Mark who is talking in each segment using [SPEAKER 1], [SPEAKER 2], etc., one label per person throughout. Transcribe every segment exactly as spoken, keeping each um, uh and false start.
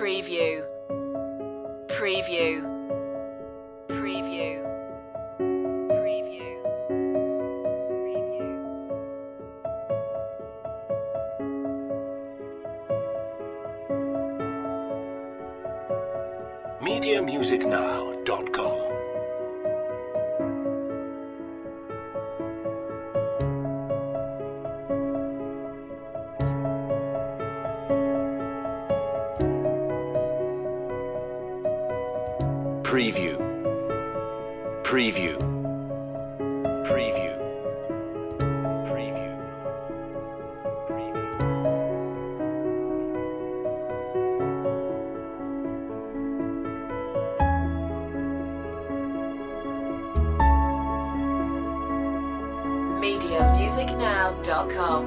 [SPEAKER 1] Preview. Preview. Preview. Preview. Preview.
[SPEAKER 2] media music now dot com. Preview. Preview. Preview. Preview.
[SPEAKER 1] media music now dot com.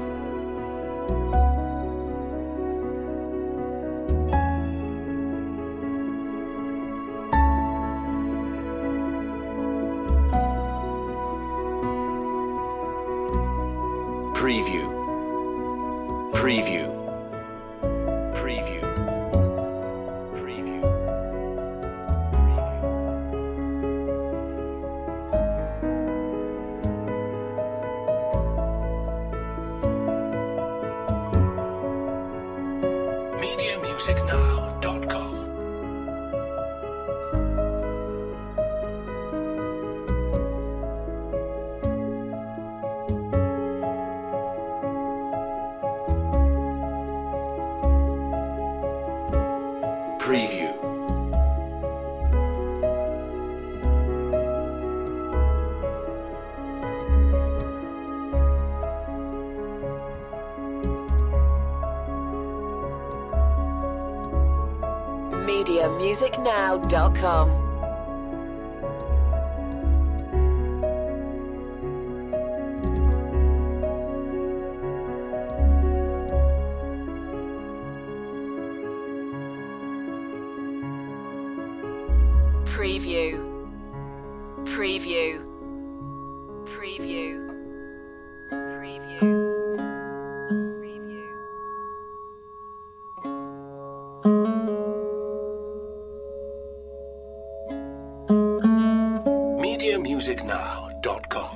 [SPEAKER 2] Preview. Preview. Preview. Preview. media music now dot com. Preview.
[SPEAKER 1] media music now dot com. Preview. Preview. Preview. Preview. Preview.
[SPEAKER 2] media music now dot com.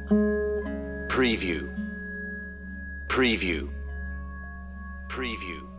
[SPEAKER 2] Preview. Preview. Preview.